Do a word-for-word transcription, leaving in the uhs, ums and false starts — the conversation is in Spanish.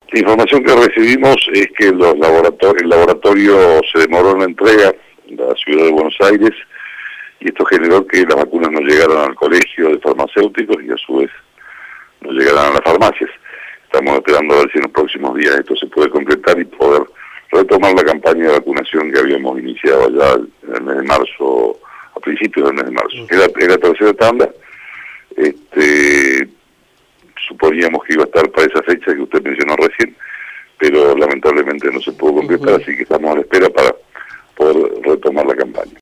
La información que recibimos es que los laboratorios, el laboratorio se demoró en la entrega en la ciudad de Buenos Aires y esto generó que las vacunas no llegaran al colegio de farmacéuticos y a su vez no llegaran a las farmacias. Estamos esperando a ver si en los próximos días esto se puede concretar y poder retomar la campaña de vacunación que habíamos iniciado allá en el mes de marzo, a principios del mes de marzo. Era, era la tercera tanda, este, suponíamos que iba a estar para esa fecha que usted mencionó recién, pero lamentablemente no se pudo concretar, uh-huh. Así que estamos a la espera para poder retomar la campaña.